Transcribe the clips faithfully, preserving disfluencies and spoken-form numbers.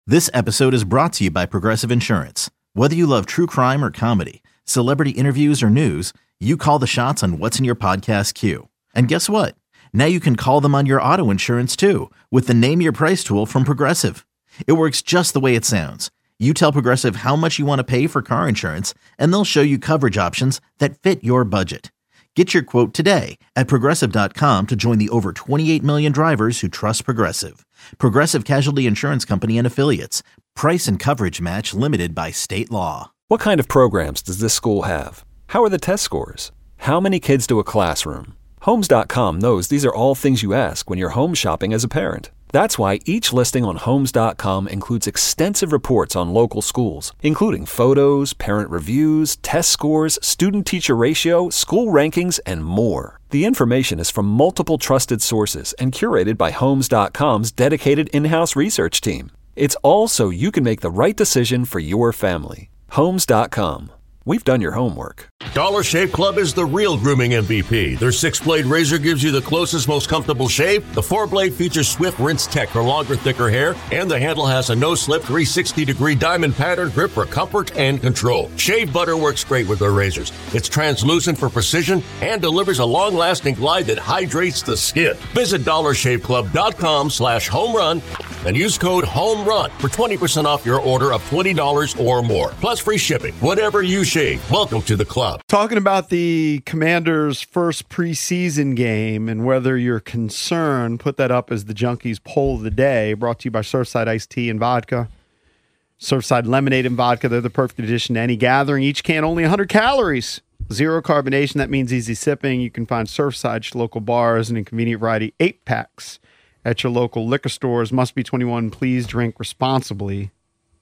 This episode is brought to you by Progressive Insurance. Whether you love true crime or comedy, celebrity interviews or news, you call the shots on what's in your podcast queue. And guess what? Now you can call them on your auto insurance too with the Name Your Price tool from Progressive. It works just the way it sounds. You tell Progressive how much you want to pay for car insurance, and they'll show you coverage options that fit your budget. Get your quote today at Progressive dot com to join the over twenty-eight million drivers who trust Progressive. Progressive Casualty Insurance Company and Affiliates. Price and coverage match limited by state law. What kind of programs does this school have? How are the test scores? How many kids to a classroom? Homes dot com knows these are all things you ask when you're home shopping as a parent. That's why each listing on Homes dot com includes extensive reports on local schools, including photos, parent reviews, test scores, student-teacher ratio, school rankings, and more. The information is from multiple trusted sources and curated by Homes dot com's dedicated in-house research team. It's all so you can make the right decision for your family. Homes dot com. We've done your homework. Dollar Shave Club is the real grooming M V P. Their six-blade razor gives you the closest, most comfortable shave. The four-blade features swift rinse tech for longer, thicker hair. And the handle has a no-slip three hundred sixty degree diamond pattern grip for comfort and control. Shave butter works great with their razors. It's translucent for precision and delivers a long-lasting glide that hydrates the skin. Visit dollar shave club dot com slash home run and use code HOMERUN for twenty percent off your order of twenty dollars or more. Plus free shipping. Whatever you shave, welcome to the club. Talking about the Commanders' first preseason game and whether you're concerned, put that up as the Junkies poll of the day, brought to you by Surfside Iced Tea and Vodka. Surfside Lemonade and Vodka, they're the perfect addition to any gathering. Each can only one hundred calories. Zero carbonation, that means easy sipping. You can find Surfside's local bars and in convenient variety eight packs at your local liquor stores. Must be twenty-one. Please drink responsibly.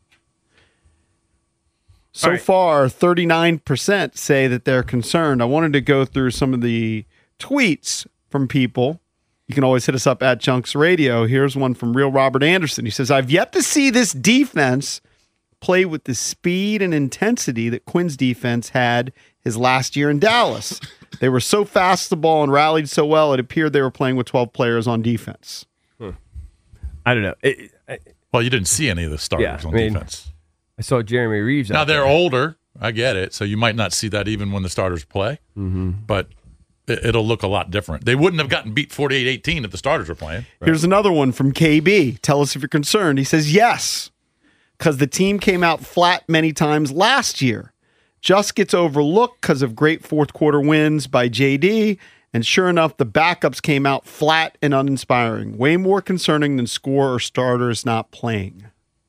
So right. Far, thirty-nine percent say that they're concerned. I wanted to go through some of the tweets from people. You can always hit us up at Junks Radio. Here's one from Real Robert Anderson. He says, I've yet to see this defense play with the speed and intensity that Quinn's defense had his last year in Dallas. They were so fast the ball and rallied so well, it appeared they were playing with twelve players on defense. Hmm. I don't know. It, it, well, you didn't see any of the starters yeah, on I mean, defense. I saw Jeremy Reeves. Now, out they're there. older. I get it. So you might not see that even when the starters play. Mm-hmm. But it, it'll look a lot different. They wouldn't have gotten beat forty-eight eighteen if the starters were playing. Right. Here's another one from K B. Tell us if you're concerned. He says, yes, because the team came out flat many times last year. Just gets overlooked because of great fourth quarter wins by J D. And sure enough, the backups came out flat and uninspiring. Way more concerning than score or starters not playing.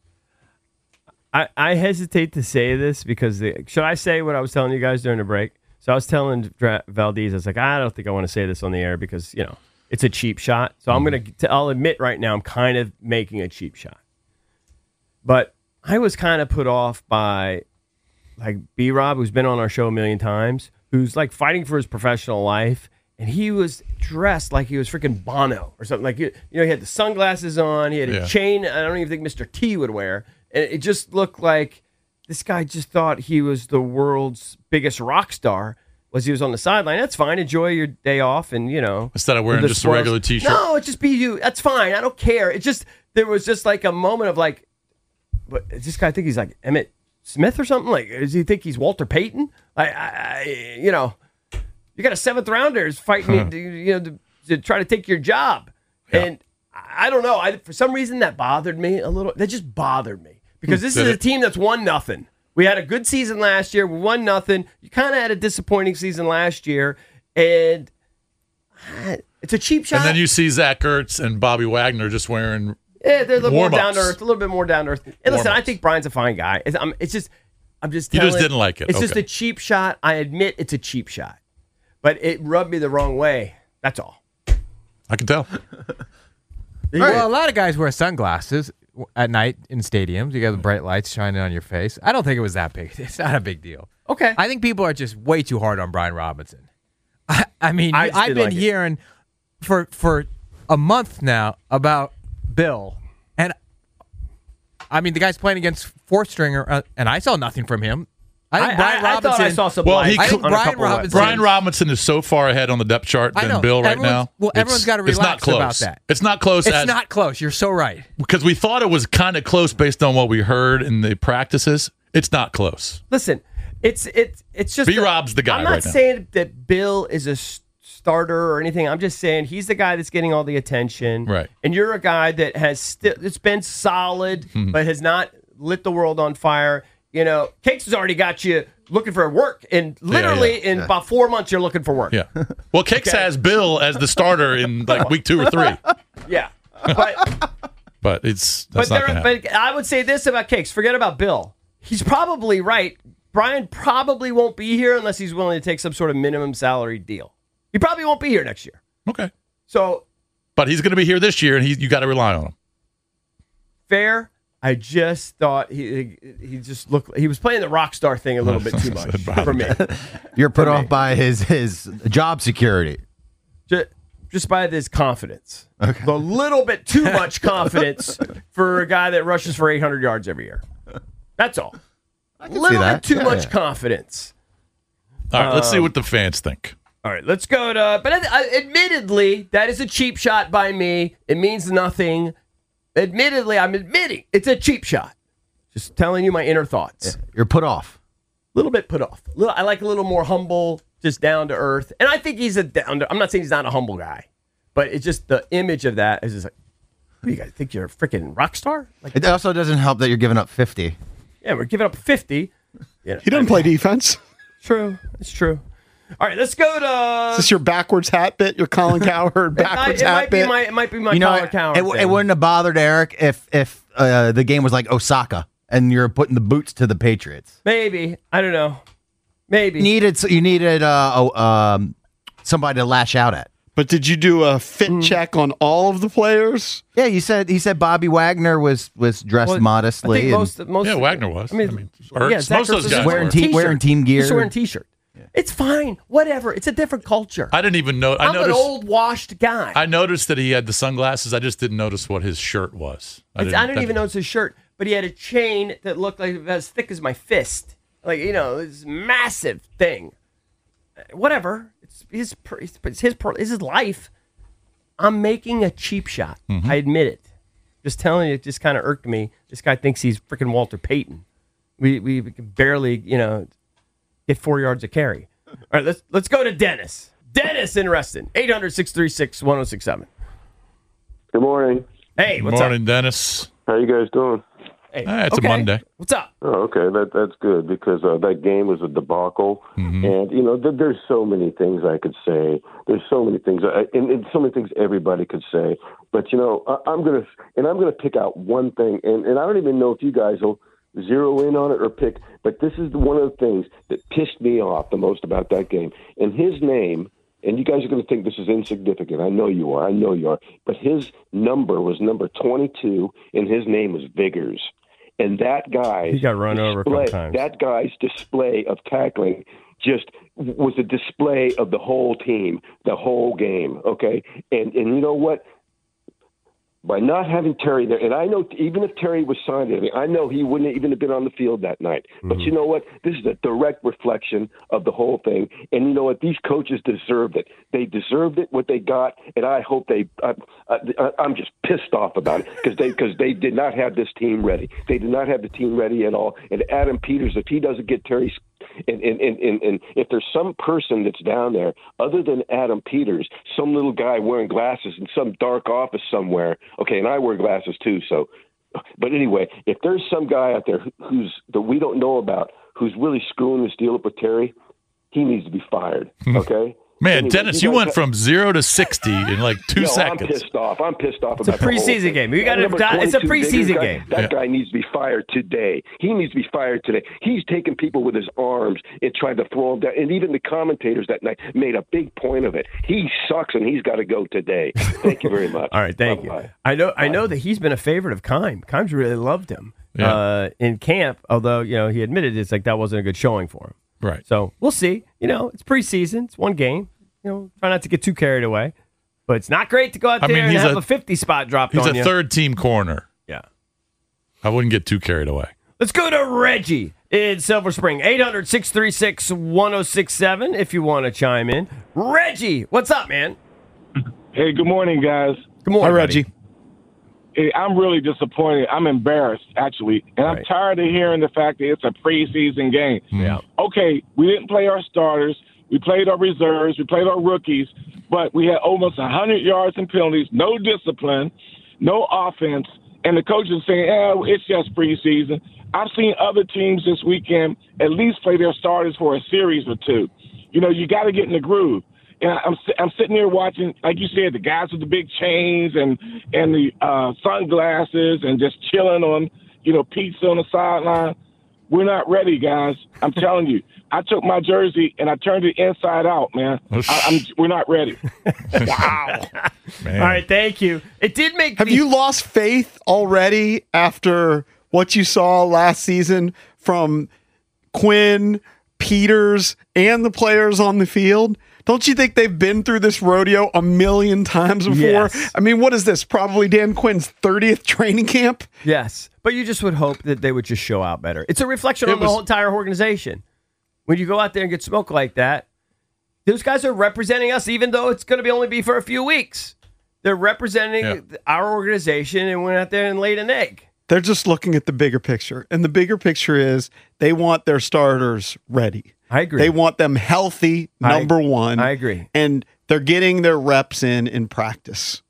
I, I hesitate to say this because the, should I say what I was telling you guys during the break? So I was telling Dra- Valdez, I was like, I don't think I want to say this on the air because, you know, it's a cheap shot. So I'm going to, I'll admit right now, I'm kind of making a cheap shot. But I was kind of put off by like B-Rob, who's been on our show a million times, who's like fighting for his professional life. And he was dressed like he was freaking Bono or something. Like, you know, he had the sunglasses on. He had a yeah. chain I don't even think Mister T would wear. And it just looked like this guy just thought he was the world's biggest rock star. Was he was on the sideline? That's fine. Enjoy your day off, and you know. Instead of wearing just spoils. a regular T-shirt. No, it just be you. That's fine. I don't care. It just there was just like a moment of like, but does this guy think he's like Emmitt Smith or something? Like, does he think he's Walter Payton? I, I, I you know, you got a seventh rounder fighting huh. to, you know to, to try to take your job, yeah. and I don't know. I for some reason that bothered me a little. That just bothered me. Because this is a team that's won nothing. We had a good season last year. We won nothing. You kind of had a disappointing season last year. And it's a cheap shot. And then you see Zach Ertz and Bobby Wagner just wearing Yeah, they're a little more Warm-ups. down to earth. A little bit more down to earth. And listen, Warm-ups. I think Brian's a fine guy. It's, I'm, it's just, I'm just You telling, just didn't like it. It's Okay. just a cheap shot. I admit it's a cheap shot. But it rubbed me the wrong way. That's all. I can tell. Well, a lot of guys wear sunglasses at night in stadiums. You got the bright lights shining on your face. I don't think it was that big. It's not a big deal. Okay. I think people are just way too hard on Brian Robinson. I, I mean, I just I've didn't been like it. hearing for for a month now about Bill, and I mean the guy's playing against fourth stringer, uh, and I saw nothing from him I think Brian I, I Robinson. thought I saw some Well, life he on could- a Brian couple of Robinson- websites. Brian Robinson is so far ahead on the depth chart I than know. Bill right Everyone's- now. well, everyone's It's- gotta It's not relax close. about that. It's not close. It's as, not close. You're so right. because we thought it was kind of close based on what we heard in the practices. It's not close. Listen, it's it's it's just B-Rob's the guy I'm not right now. saying that Bill is a s- starter or anything. I'm just saying he's the guy that's getting all the attention. Right. And you're a guy that has still it's been solid, Hmm. but has not lit the world on fire. You know, Cakes has already got you looking for work, and literally yeah. in about four months you're looking for work. Yeah. Well, Cakes Okay. has Bill as the starter in like week two or three, Yeah. But but it's but that's not there, going to happen. but I would say this about Cakes. Forget about Bill. He's probably right. Brian probably won't be here unless he's willing to take some sort of minimum salary deal. He probably won't be here next year. Okay. So But he's going to be here this year, and he, you got to rely on him. fair. I just thought he he just looked. He was playing the rock star thing a little bit too much for me. You're put For off me. by his his job security. Just, just by this confidence, okay. A little bit too much confidence for a guy that rushes for eight hundred yards every year. That's all. A little see bit that. too Yeah, much yeah. confidence. All right, let's see Um, what the fans think. All right, let's go to. But uh, admittedly, that is a cheap shot by me. It means nothing. Admittedly, I'm admitting it's a cheap shot. Just telling you my inner thoughts. You're put off. A little bit put off. A little, I like a little more humble, just down to earth. And I think he's a down to. I'm not saying he's not a humble guy, but it's just the image of that is just like, what do you guys think you're a freaking rock star? Like, It also doesn't help that you're giving up fifty. yeah, we're giving up fifty. You know, He doesn't play defense. True, it's true. All right, let's go to. Is this your backwards hat bit? Your Colin Cowherd it might, backwards it hat might be bit? my. It might be my You know, collar it, Coward it, thing. it wouldn't have bothered Eric if if uh, the game was like Osaka and you're putting the boots to the Patriots. Maybe I don't know. Maybe You needed you needed uh, oh, um, somebody to lash out at. But did you do a fit Mm. check on all of the players? Yeah, you said he said Bobby Wagner was was dressed Well, modestly. I think and most, most Yeah, Wagner was. I mean, I mean, Ertz, yeah, Zach most of those Ertz is guys just wearing were. te- t-shirt. wearing team gear. Just wearing a t-shirt. It's fine. Whatever. It's a different culture. I didn't even know. I I'm an noticed. old washed guy. I noticed that he had the sunglasses. I just didn't notice what his shirt was. I didn't, I didn't even notice his shirt, but he had a chain that looked like as thick as my fist. Like, you know, this massive thing. Whatever. It's his, it's his, it's his life. I'm making a cheap shot. Mm-hmm. I admit it. Just telling you, it just kind of irked me. This guy thinks he's freaking Walter Payton. We we can barely, you know, get four yards of carry. All right, let's let's go to Dennis. Dennis in Reston. eight hundred, six three six, one oh six seven. Good morning. Hey, what's Morning, up? Dennis. How you guys doing? Hey, Ah, it's a okay. Monday. What's up? Oh, okay. That that's good because uh, that game was a debacle, Mm-hmm. and you know th- there's so many things I could say. There's so many things, I, and, and so many things everybody could say. But you know, I, I'm gonna and I'm gonna pick out one thing, and, and I don't even know if you guys will zero in on it or pick. But this is one of the things that pissed me off the most about that game. And his name. And you guys are going to think this is insignificant. I know you are. I know you are. But his number was number twenty-two, and his name was Viggers. And that guy, He got run over a couple display- times. That guy's display of tackling just was a display of the whole team, the whole game. Okay, and and you know what? By not having Terry there, and I know even if Terry was signed, I know he wouldn't even have been on the field that night. But Mm-hmm. you know what? This is a direct reflection of the whole thing. And you know what? These coaches deserved it. They deserved it, what they got, and I hope they. I, I, I'm just pissed off about it because they because they did not have this team ready. They did not have the team ready at all. And Adam Peters, if he doesn't get Terry. And, and, and, and, and if there's some person that's down there other than Adam Peters, some little guy wearing glasses in some dark office somewhere, okay, and I wear glasses too, so, but anyway, if there's some guy out there who's that we don't know about who's really screwing this deal up with Terry, he needs to be fired, okay? Man, Anyway, Dennis, you you guys went got- from zero to sixty in like two no, seconds. I'm pissed off. I'm pissed off It's a about the whole preseason thing. game. You gotta- Number it's a twenty-two, preseason Viggers guy, game. That Yeah. guy needs to be fired today. He needs to be fired today. He's taking people with his arms and trying to throw them down. And even the commentators that night made a big point of it. He sucks, and he's got to go today. Thank you very much. All right, thank Bye-bye. you. I know I know that he's been a favorite of Keim. Keim's really loved him Yeah. uh, in camp, although, you know, he admitted it's like that wasn't a good showing for him. Right. So we'll see. You know, it's preseason. It's one game. You know, try not to get too carried away. But it's not great to go out I there mean, and he's have a- a fifty spot dropped He's on a you. third team corner. Yeah. I wouldn't get too carried away. Let's go to Reggie. in Silver Spring. eight hundred, six three six, one oh six seven if you want to chime in. Reggie, what's up, man? Hey, good morning, guys. Good morning, Hi, Reggie. buddy. Hey, I'm really disappointed. I'm embarrassed, actually. And I'm Right. tired of hearing the fact that it's a preseason game. Yeah. Okay, we didn't play our starters. We played our reserves. We played our rookies. But we had almost one hundred yards and penalties, no discipline, no offense. And the coach is saying, oh, it's just preseason. I've seen other teams this weekend at least play their starters for a series or two. You know, you got to get in the groove. And I'm I'm sitting here watching, like you said, the guys with the big chains and and the uh, sunglasses and just chilling on, you know, pizza on the sideline. We're not ready, guys. I'm telling you. I took my jersey and I turned it inside out, man. I, I'm, we're not ready. Wow. Man. All right, thank you. It did make Have me- you lost faith already after what you saw last season from Quinn, Peters, and the players on the field? Don't you think they've been through this rodeo a million times before? Yes. I mean, what is this? Probably Dan Quinn's thirtieth training camp? Yes, but you just would hope that they would just show out better. It's a reflection It on the was- whole entire organization. When you go out there and get smoked like that, those guys are representing us, even though it's going to be only be for a few weeks. They're representing Yeah. our organization and went out there and laid an egg. They're just looking at the bigger picture. And the bigger picture is they want their starters ready. I agree. They want them healthy, I- number one. I agree. And they're getting their reps in in practice.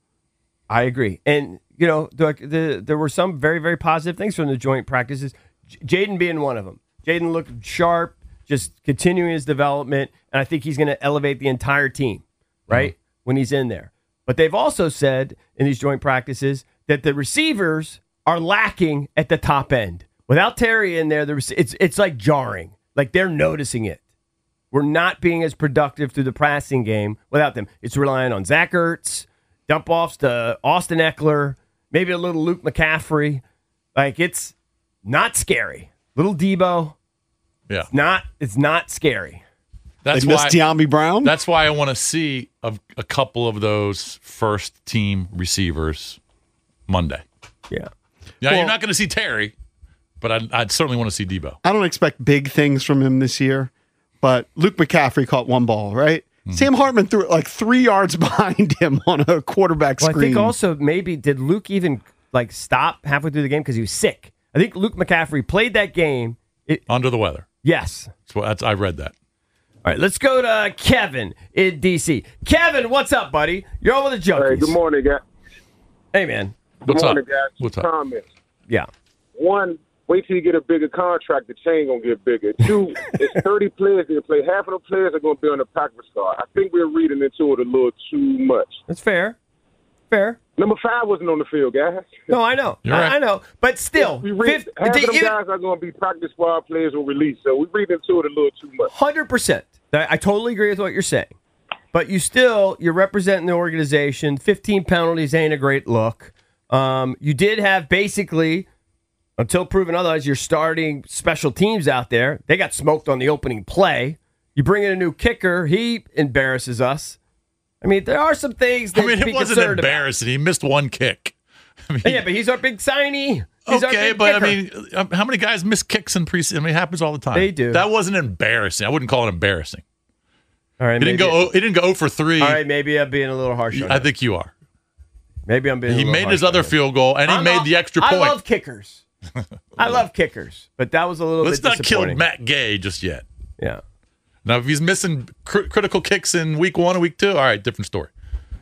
I agree. And, you know, the, the, there were some very, very positive things from the joint practices, J- Jaden being one of them. Jaden looked sharp, just continuing his development, and I think he's going to elevate the entire team, right, mm-hmm. when he's in there. But they've also said in these joint practices that the receivers are lacking at the top end. Without Terry in there, the rec- it's it's like jarring. Like they're noticing it. We're not being as productive through the passing game without them. It's relying on Zach Ertz, dump offs to Austin Eckler, maybe a little Luke McCaffrey. Like it's not scary. Little Debo. Yeah. It's not it's not scary. That's They missed why De'Ami Brown. That's why I want to see a, a couple of those first team receivers Monday. Yeah. Yeah, Well- you're not going to see Terry, but I'd, I'd certainly want to see Debo. I don't expect big things from him this year, but Luke McCaffrey caught one ball, right? Mm-hmm. Sam Hartman threw it like three yards behind him on a quarterback Well, I screen. think also maybe did Luke even like stop halfway through the game because he was sick? I think Luke McCaffrey played that game. It, Under the weather. yes. That's what, that's, I read that. All right, let's go to Kevin in D C. Kevin, what's up, buddy? You're on with the Junkies. Hey, good morning, guys. Hey, man. What's good morning, up? guys. What's up? Comments. Yeah. One, wait till you get a bigger contract. The chain gonna get bigger. Two, it's thirty players that play. Half of the players are gonna be on the practice squad. I think we're reading into it a little too much. That's fair. Fair. Number five wasn't on the field, guys. No, I know. You're I, right. I know. But still, We read, fifth, half the- of them even- guys are going to be practice squad players or released, so we read into it a little too much. one hundred percent. I I totally agree with what you're saying. But you still, you're representing the organization. fifteen penalties ain't a great look. Um, you did have basically, until proven otherwise, you're starting special teams out there. They got smoked on the opening play. You bring in a new kicker. He embarrasses us. I mean, there are some things that I mean, be it wasn't concerned embarrassing. He missed one kick. I mean, about. Yeah, but he's our big signee. He's our okay, big but I kicker. mean, um, how many guys miss kicks in preseason? I mean, it happens all the time. They do. That wasn't embarrassing. I wouldn't call it embarrassing. all right, He didn't maybe- go. oh, He didn't go zero for three. All right, maybe I'm being a little harsh on I him. think you are. Maybe I'm being. a He little made harsh his on other him. field goal, and he I'm made not- the extra I point. love kickers. I love kickers, but that was a little Let's bit not kill disappointing. Matt Gay just yet. Yeah. Now, if he's missing cr- critical kicks in week one and week two, all right, different story.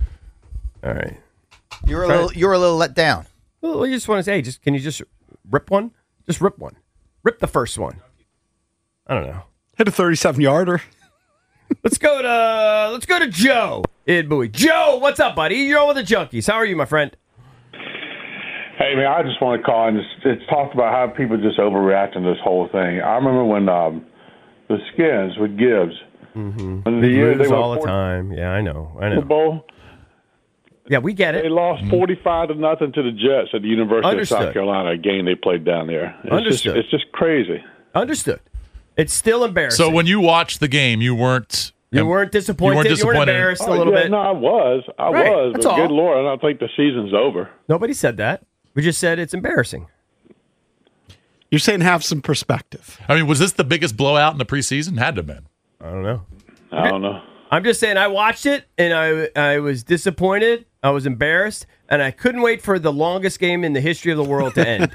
All right. You were a little, you were a little let down. Well, you just want to say, hey, just can you just rip one? Just rip one. Rip the first one. I don't know. Hit a thirty-seven yarder. Let's go to let's go to Joe in Bowie. Joe, what's up, buddy? You're on with the Junkies. How are you, my friend? Hey, man, I just want to call and just, it's talked about how people just overreacting to this whole thing. I remember when um, the Skins with Gibbs, Mm-hmm. when the We year lose they were all the fourth time. Yeah, I know. I Super know. Bowl, Yeah, we get they it. lost forty-five to nothing to the Jets at the University Understood. of South Carolina, a game they played down there. It's Understood. Just, it's just crazy. Understood. It's still embarrassing. So when you watched the game, you weren't you weren't disappointed. You weren't disappointed. embarrassed Oh, a little yeah, bit. No, I was. I Right, was. that's But all. good Lord, I don't think the season's over. Nobody said that. We just said it's embarrassing. You're saying have some perspective. I mean, was this the biggest blowout in the preseason? Had to have been. I don't know. I don't know. I'm just saying I watched it, and I I was disappointed. I was embarrassed, and I couldn't wait for the longest game in the history of the world to end.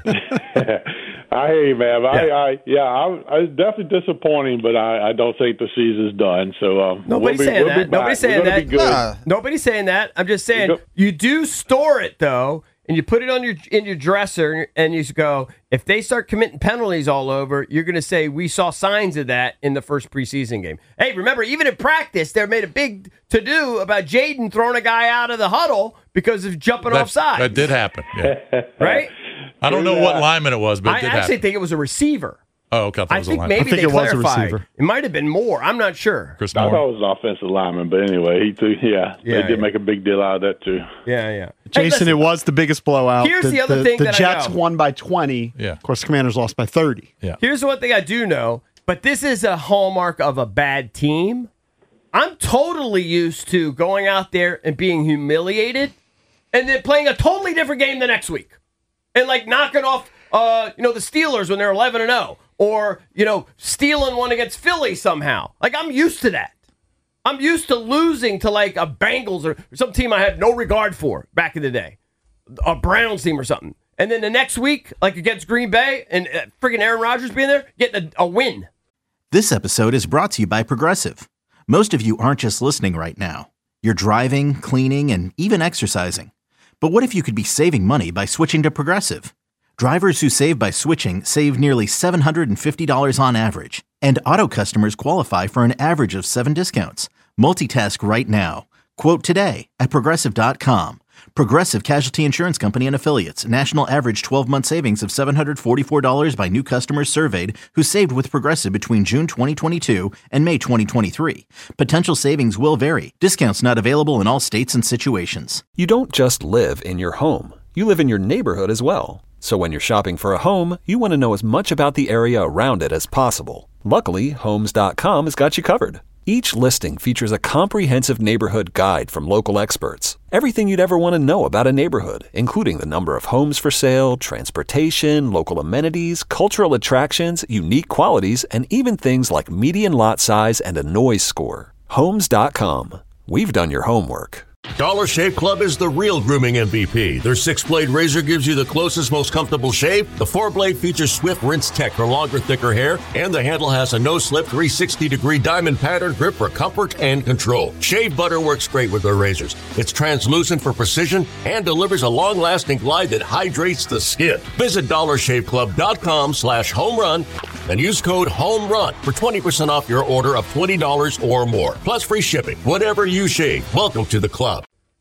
I hear you, man. I, Yeah. I, yeah, I, I it's definitely disappointing, but I, I don't think the season's done. So um, Nobody's we'll be, saying we'll that. Be back. Nobody's saying We're gonna that. Be good. Nah. Nobody's saying that. I'm just saying You go- you do store it though, and you put it on your in your dresser, and you go. If they start committing penalties all over, you're going to say we saw signs of that in the first preseason game. Hey, remember, even in practice, they made a big to do about Jaden throwing a guy out of the huddle because of jumping That, offside. that did happen. Yeah. Right? I don't know what lineman it was, but it I did actually happen. think it was a receiver. Oh, okay. I, thought it I was a think lineman. maybe I think they it was a clarified. receiver. It might have been more. I'm not sure. Chris I Moore. thought it was an offensive lineman, but anyway, he threw. Yeah, Yeah, they did yeah. make a big deal out of that too. Yeah, yeah. Hey, Jason, listen, it was the biggest blowout. Here's the other thing The that I Jets know. won by twenty. Yeah. Of course, the Commanders lost by thirty. Yeah. Here's one thing I do know, but this is a hallmark of a bad team. I'm totally used to going out there and being humiliated and then playing a totally different game the next week. And like knocking off uh, you know, the Steelers when they're eleven and oh, or, you know, stealing one against Philly somehow. Like I'm used to that. I'm used to losing to like a Bengals or some team I had no regard for back in the day. A Browns team or something. And then the next week, like against Green Bay and uh, freaking Aaron Rodgers being there, getting a, a win. This episode is brought to you by Progressive. Most of you aren't just listening right now. You're driving, cleaning, and even exercising. But what if you could be saving money by switching to Progressive? Drivers who save by switching save nearly seven hundred fifty dollars on average. And auto customers qualify for an average of seven discounts. Multitask right now. Quote today at Progressive dot com. Progressive Casualty Insurance Company and Affiliates. National average twelve-month savings of seven hundred forty-four dollars by new customers surveyed who saved with Progressive between June twenty twenty-two and May twenty twenty-three. Potential savings will vary. Discounts not available in all states and situations. You don't just live in your home. You live in your neighborhood as well. So when you're shopping for a home, you want to know as much about the area around it as possible. Luckily, Homes dot com has got you covered. Each listing features a comprehensive neighborhood guide from local experts. Everything you'd ever want to know about a neighborhood, including the number of homes for sale, transportation, local amenities, cultural attractions, unique qualities, and even things like median lot size and a noise score. Homes dot com. We've done your homework. Dollar Shave Club is the real grooming M V P. Their six-blade razor gives you the closest, most comfortable shave. The four-blade features Swift Rinse Tech for longer, thicker hair. And the handle has a no-slip three hundred sixty degree diamond pattern grip for comfort and control. Shave butter works great with their razors. It's translucent for precision and delivers a long-lasting glide that hydrates the skin. Visit dollar shave club dot com slash home run and use code HOMERUN for twenty percent off your order of twenty dollars or more. Plus free shipping. Whatever you shave, welcome to the club.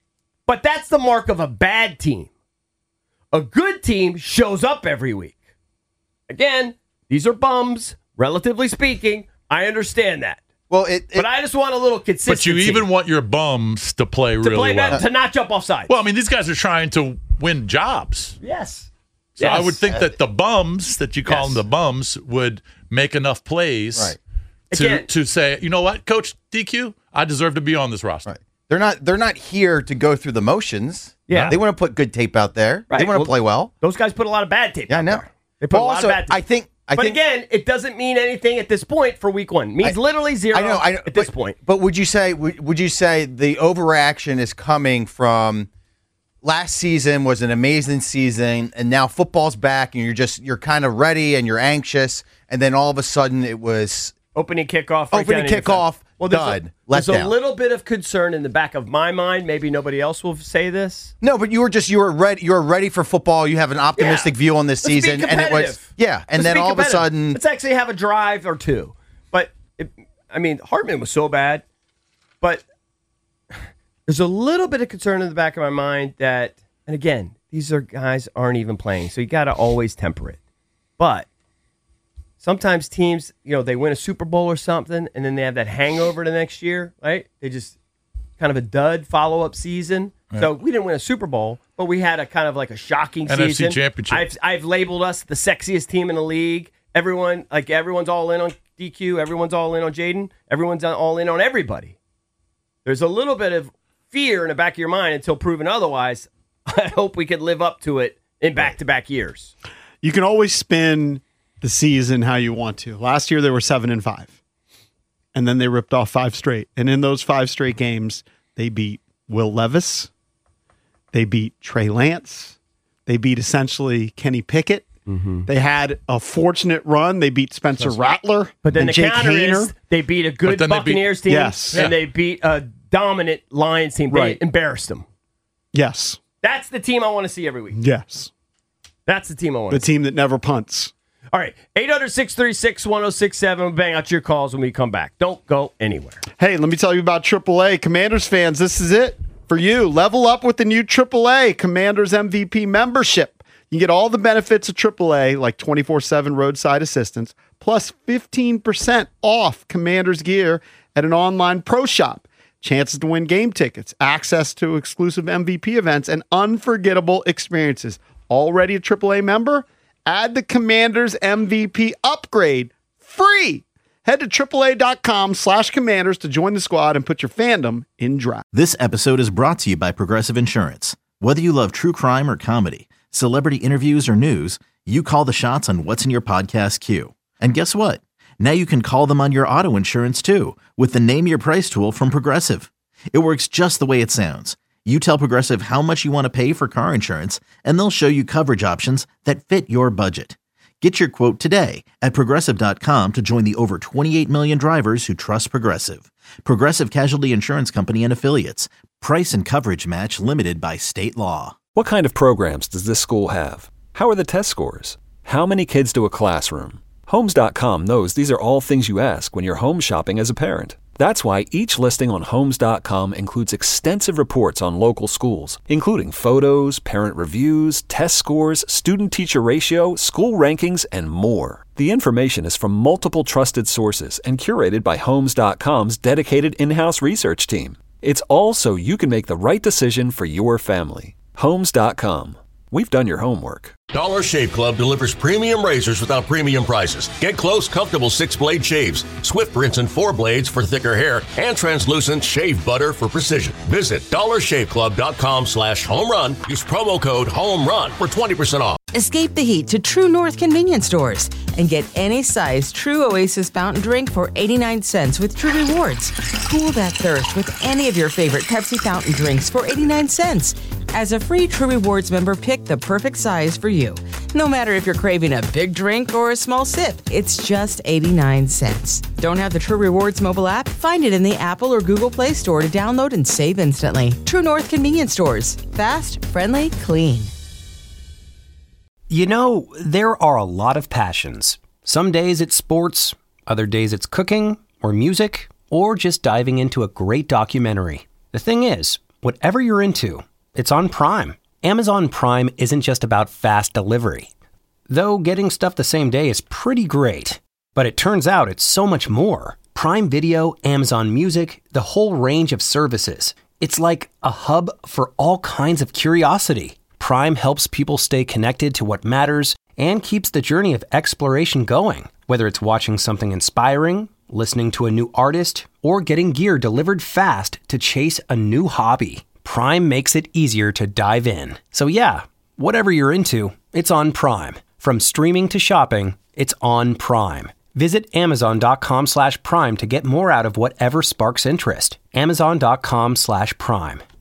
But that's the mark of a bad team. A good team shows up every week. Again, these are bums, relatively speaking. I understand that. Well, it, it But I just want a little consistency. But you even want your bums to play to really play well. that, to not jump off sides. Well, I mean, these guys are trying to win jobs. yes. So yes. I would think that the bums that you call Yes. them the bums would make enough plays Right. to Again- to say, you know what, Coach D Q, I deserve to be on this roster. Right. They're not. They're not here to go through the motions. Yeah. They want to put good tape out there. Right. They want to Well, play well. Those guys put a lot of bad tape. Yeah, I out know. there. They put But a lot also, of bad tape. I think. I but think. again, it doesn't mean anything at this point for week one. It means I- literally zero I know. I know. at this but, point. But would you say? Would, would you say the overreaction is coming from? Last season was an amazing season, and now football's back, and you're just you're kind of ready and you're anxious, and then all of a sudden it was Opening kickoff. Right Opening down in your kickoff, face. Well, there's, dud, a, let there's a down. little bit of concern in the back of my mind. Maybe nobody else will say this. no, but you were just you were ready. You were ready for football. You have an optimistic Yeah. view on this Let's be season, and it was competitive. yeah, and Let's then be all of a competitive. sudden let's actually have a drive or two. But it, I mean, Hartman was so bad, but there's a little bit of concern in the back of my mind that, and again, these are guys aren't even playing, so you got to always temper it. But sometimes teams, you know, they win a Super Bowl or something, and then they have that hangover the next year, right? They just kind of a dud follow-up season. So we didn't win a Super Bowl, but we had a kind of like a shocking N F C season. championship. I've I've labeled us the sexiest team in the league. Everyone, like everyone's all in on D Q. Everyone's all in on Jaden. Everyone's all in on everybody. There's a little bit of fear in the back of your mind until proven otherwise. I hope we could live up to it in back-to-back years. You can always spin the season how you want to. Last year they were seven and five, and then they ripped off five straight. And in those five straight games, they beat Will Levis, they beat Trey Lance, they beat essentially Kenny Pickett. Mm-hmm. They had a fortunate run. They beat Spencer That's Rattler, but then and the Jake counter Hayner. is they beat a good Buccaneers beat, team, yes, and yeah. they beat a dominant Lions team. They right. embarrassed them. Yes, that's the team I want to see every week. Yes, that's the team I want. The to see. team that never punts. All right, eight hundred, six three six, one oh six seven. We'll bang out your calls when we come back. Don't go anywhere. Hey, let me tell you about triple A. Commanders fans, this is it for you. Level up with the new triple A Commanders M V P membership. You get all the benefits of triple A, like twenty-four seven roadside assistance, plus fifteen percent off Commanders gear at an online pro shop. Chances to win game tickets, access to exclusive M V P events, and unforgettable experiences. Already a triple A member? Add the Commanders M V P upgrade free. Head to AAA.com slash Commanders to join the squad and put your fandom in drive. This episode is brought to you by Progressive Insurance. Whether you love true crime or comedy, celebrity interviews or news, you call the shots on what's in your podcast queue. And guess what? Now you can call them on your auto insurance too with the Name Your Price tool from Progressive. It works just the way it sounds. You tell Progressive how much you want to pay for car insurance, and they'll show you coverage options that fit your budget. Get your quote today at Progressive dot com to join the over twenty-eight million drivers who trust Progressive. Progressive Casualty Insurance Company and Affiliates. Price and coverage match limited by state law. What kind of programs does this school have? How are the test scores? How many kids do a classroom? Homes dot com knows these are all things you ask when you're home shopping as a parent. That's why each listing on Homes dot com includes extensive reports on local schools, including photos, parent reviews, test scores, student-teacher ratio, school rankings, and more. The information is from multiple trusted sources and curated by Homes dot com's dedicated in-house research team. It's all so you can make the right decision for your family. Homes dot com. We've done your homework. Dollar Shave Club delivers premium razors without premium prices. Get close, comfortable six-blade shaves, swift rinse and four blades for thicker hair, and translucent shave butter for precision. Visit dollar shave club dot com slash home run. Use promo code HOMERUN for twenty percent off. Escape the heat to True North convenience stores and get any size True Oasis fountain drink for eighty-nine cents with True Rewards. Cool that thirst with any of your favorite Pepsi fountain drinks for eighty-nine cents. As a free True Rewards member, pick the perfect size for you. No matter if you're craving a big drink or a small sip, it's just eighty-nine cents. Don't have the True Rewards mobile app? Find it in the Apple or Google Play Store to download and save instantly. True North convenience stores. Fast, friendly, clean. You know, there are a lot of passions. Some days it's sports, other days it's cooking, or music, or just diving into a great documentary. The thing is, whatever you're into, it's on Prime. Amazon Prime isn't just about fast delivery. Though getting stuff the same day is pretty great. But it turns out it's so much more. Prime Video, Amazon Music, the whole range of services. It's like a hub for all kinds of curiosity. Prime helps people stay connected to what matters and keeps the journey of exploration going. Whether it's watching something inspiring, listening to a new artist, or getting gear delivered fast to chase a new hobby, Prime makes it easier to dive in. So yeah, whatever you're into, it's on Prime. From streaming to shopping, it's on Prime. Visit Amazon.com slash Prime to get more out of whatever sparks interest. Amazon.com slash Prime.